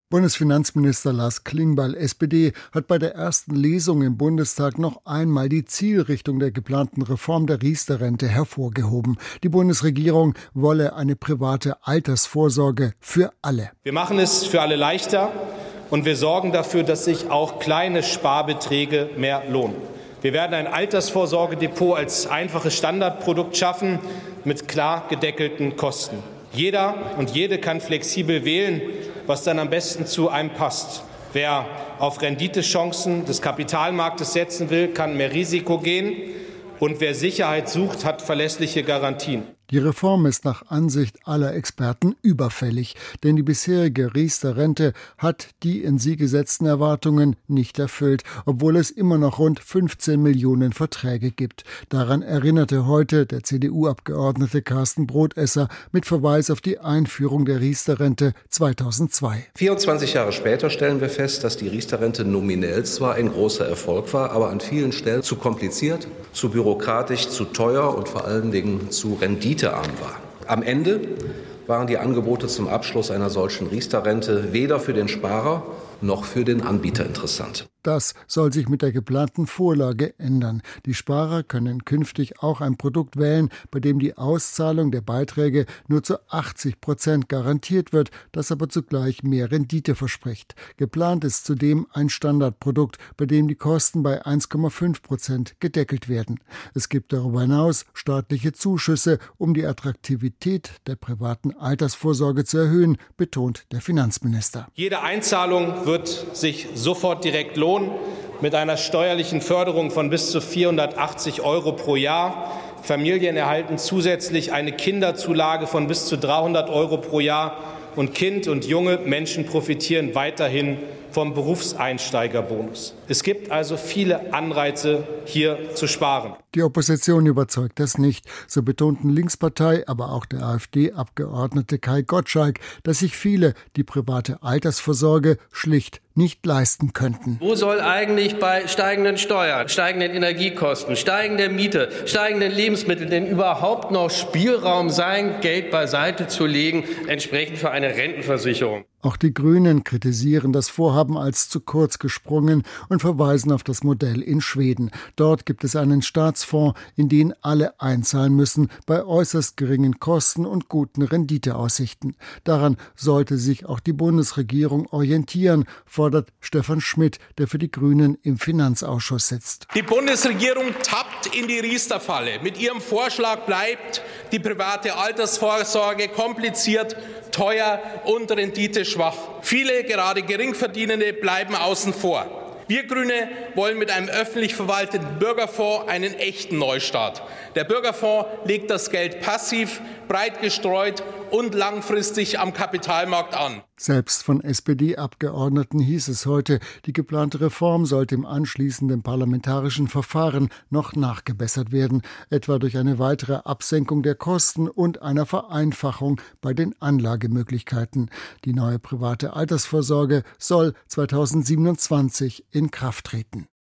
Bundesfinanzminister Lars Klingbeil, SPD, hat bei der ersten Lesung im Bundestag noch einmal die Zielrichtung der geplanten Reform der Riester-Rente hervorgehoben. Die Bundesregierung wolle eine private Altersvorsorge für alle. Wir machen es für alle leichter und wir sorgen dafür, dass sich auch kleine Sparbeträge mehr lohnen. Wir werden ein Altersvorsorgedepot als einfaches Standardprodukt schaffen mit klar gedeckelten Kosten. Jeder und jede kann flexibel wählen, was dann am besten zu einem passt. Wer auf Renditechancen des Kapitalmarktes setzen will, kann mehr Risiko gehen. Und wer Sicherheit sucht, hat verlässliche Garantien. Die Reform ist nach Ansicht aller Experten überfällig, denn die bisherige Riester-Rente hat die in sie gesetzten Erwartungen nicht erfüllt, obwohl es immer noch rund 15 Millionen Verträge gibt. Daran erinnerte heute der CDU-Abgeordnete Carsten Brotesser mit Verweis auf die Einführung der Riester-Rente 2002. 24 Jahre später stellen wir fest, dass die Riester-Rente nominell zwar ein großer Erfolg war, aber an vielen Stellen zu kompliziert, zu bürokratisch, zu teuer und vor allen Dingen zu renditearm war. Am Ende waren die Angebote zum Abschluss einer solchen Riester-Rente weder für den Sparer noch für den Anbieter interessant. Das soll sich mit der geplanten Vorlage ändern. Die Sparer können künftig auch ein Produkt wählen, bei dem die Auszahlung der Beiträge nur zu 80% garantiert wird, das aber zugleich mehr Rendite verspricht. Geplant ist zudem ein Standardprodukt, bei dem die Kosten bei 1,5% gedeckelt werden. Es gibt darüber hinaus staatliche Zuschüsse, um die Attraktivität der privaten Altersvorsorge zu erhöhen, betont der Finanzminister. Jede Einzahlung wird sich sofort direkt lohnen, mit einer steuerlichen Förderung von bis zu 480 € pro Jahr. Familien erhalten zusätzlich eine Kinderzulage von bis zu 300 € pro Jahr. Und Kind und junge Menschen profitieren weiterhin vom Berufseinsteigerbonus. Es gibt also viele Anreize, hier zu sparen. Die Opposition überzeugt das nicht. So betonten Linkspartei, aber auch der AfD-Abgeordnete Kai Gottschalk, dass sich viele die private Altersvorsorge schlicht nicht leisten könnten. Wo soll eigentlich bei steigenden Steuern, steigenden Energiekosten, steigender Miete, steigenden Lebensmitteln denn überhaupt noch Spielraum sein, Geld beiseite zu legen, entsprechend für eine Rentenversicherung? Auch die Grünen kritisieren das Vorhaben als zu kurz gesprungen und verweisen auf das Modell in Schweden. Dort gibt es einen Staatsfonds, in den alle einzahlen müssen, bei äußerst geringen Kosten und guten Renditeaussichten. Daran sollte sich auch die Bundesregierung orientieren, fordert Stefan Schmidt, der für die Grünen im Finanzausschuss sitzt. Die Bundesregierung tappt in die Riester-Falle. Mit ihrem Vorschlag bleibt die private Altersvorsorge kompliziert, teuer und renditeschwach. Viele, gerade Geringverdienende, bleiben außen vor. Wir Grüne wollen mit einem öffentlich verwalteten Bürgerfonds einen echten Neustart. Der Bürgerfonds legt das Geld passiv, breit gestreut und langfristig am Kapitalmarkt an. Selbst von SPD-Abgeordneten hieß es heute, die geplante Reform sollte im anschließenden parlamentarischen Verfahren noch nachgebessert werden, etwa durch eine weitere Absenkung der Kosten und einer Vereinfachung bei den Anlagemöglichkeiten. Die neue private Altersvorsorge soll 2027 in Kraft treten.